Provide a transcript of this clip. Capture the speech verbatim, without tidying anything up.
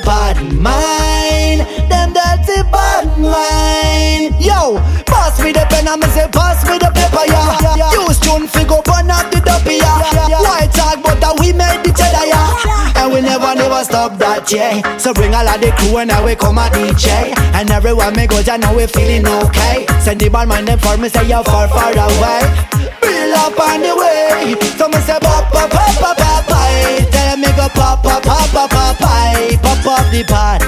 bad mind. Them dirty bad mind. Yo, pass me the pen and me say pass me the paper, yeah. Use tune figure burn up the duppy, yeah. White talk but that we made the cheddar, yeah. And we never never stop that, yeah. So bring all of the crew and now we come at D J. And everywhere me go, I know we feeling okay. Send the bad mind them for me, say you're far far away. Bill up on the way. So me say pop pop pop pop pop pop. Tell me go pop pop pop pop pop pop. Pop up the pot.